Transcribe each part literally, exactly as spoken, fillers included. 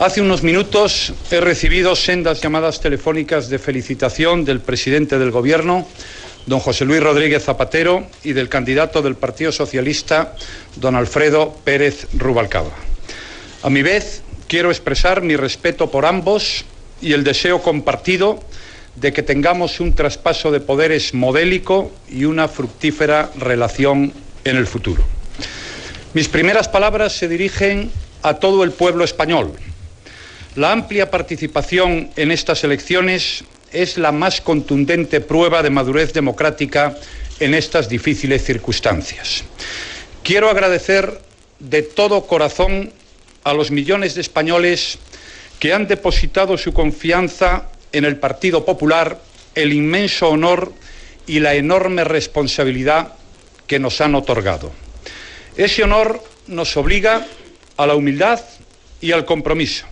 Hace unos minutos he recibido sendas llamadas telefónicas de felicitación del presidente del Gobierno, don José Luis Rodríguez Zapatero, y del candidato del Partido Socialista, don Alfredo Pérez Rubalcaba. A mi vez, quiero expresar mi respeto por ambos y el deseo compartido de que tengamos un traspaso de poderes modélico y una fructífera relación en el futuro. Mis primeras palabras se dirigen a todo el pueblo español. La amplia participación en estas elecciones es la más contundente prueba de madurez democrática en estas difíciles circunstancias. Quiero agradecer de todo corazón a los millones de españoles que han depositado su confianza en el Partido Popular, el inmenso honor y la enorme responsabilidad que nos han otorgado. Ese honor nos obliga a la humildad y al compromiso.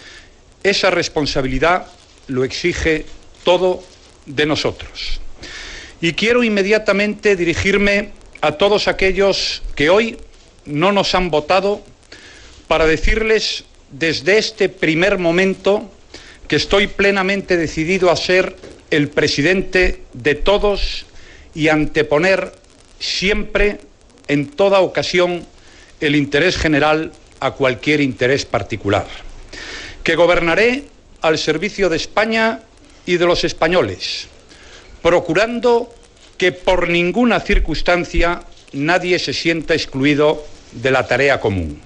Esa responsabilidad lo exige todo de nosotros. Y quiero inmediatamente dirigirme a todos aquellos que hoy no nos han votado para decirles desde este primer momento que estoy plenamente decidido a ser el presidente de todos y anteponer siempre, en toda ocasión, el interés general a cualquier interés particular. Que gobernaré al servicio de España y de los españoles, procurando que por ninguna circunstancia nadie se sienta excluido de la tarea común.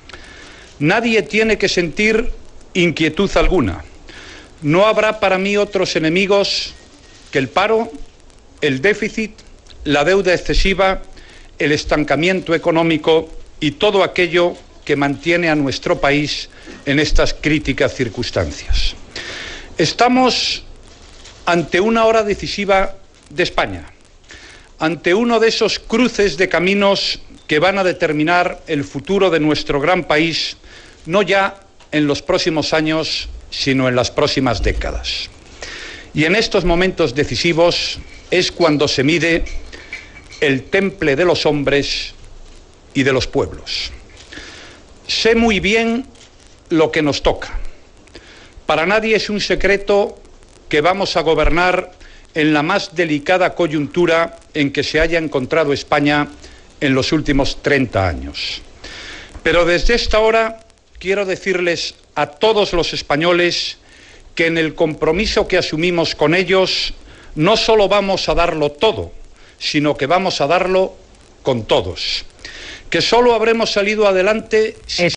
Nadie tiene que sentir inquietud alguna. No habrá para mí otros enemigos que el paro, el déficit, la deuda excesiva, el estancamiento económico y todo aquello que mantiene a nuestro país en estas críticas circunstancias. Estamos ante una hora decisiva de España, ante uno de esos cruces de caminos que van a determinar el futuro de nuestro gran país, no ya en los próximos años, sino en las próximas décadas. Y en estos momentos decisivos es cuando se mide el temple de los hombres y de los pueblos. Sé muy bien lo que nos toca. Para nadie es un secreto que vamos a gobernar en la más delicada coyuntura en que se haya encontrado España en los últimos treinta años. Pero desde esta hora quiero decirles a todos los españoles que en el compromiso que asumimos con ellos no solo vamos a darlo todo, sino que vamos a darlo con todos. Que solo habremos salido adelante si